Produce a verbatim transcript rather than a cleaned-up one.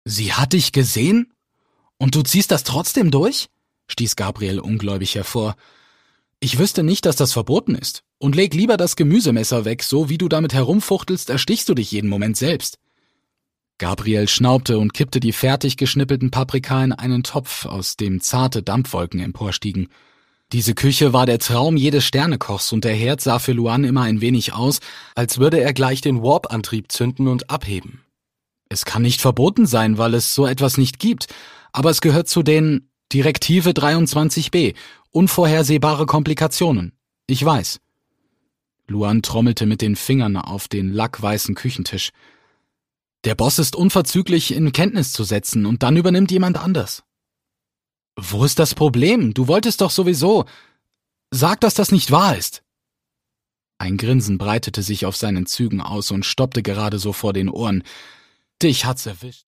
Sie hat dich gesehen? Und du ziehst das trotzdem durch? Stieß Gabriel ungläubig hervor. Ich wüsste nicht, dass das verboten ist. Und leg lieber das Gemüsemesser weg, so wie du damit herumfuchtelst, erstichst du dich jeden Moment selbst. Gabriel schnaubte und kippte die fertig geschnippelten Paprika in einen Topf, aus dem zarte Dampfwolken emporstiegen. Diese Küche war der Traum jedes Sternekochs und der Herd sah für Luan immer ein wenig aus, als würde er gleich den Warp-Antrieb zünden und abheben. Es kann nicht verboten sein, weil es so etwas nicht gibt, aber es gehört zu den Direktive dreiundzwanzig b, unvorhersehbare Komplikationen. Ich weiß. Luan trommelte mit den Fingern auf den lackweißen Küchentisch. Der Boss ist unverzüglich in Kenntnis zu setzen und dann übernimmt jemand anders. Wo ist das Problem? Du wolltest doch sowieso. Sag, dass das nicht wahr ist. Ein Grinsen breitete sich auf seinen Zügen aus und stoppte gerade so vor den Ohren. Dich hat's erwischt.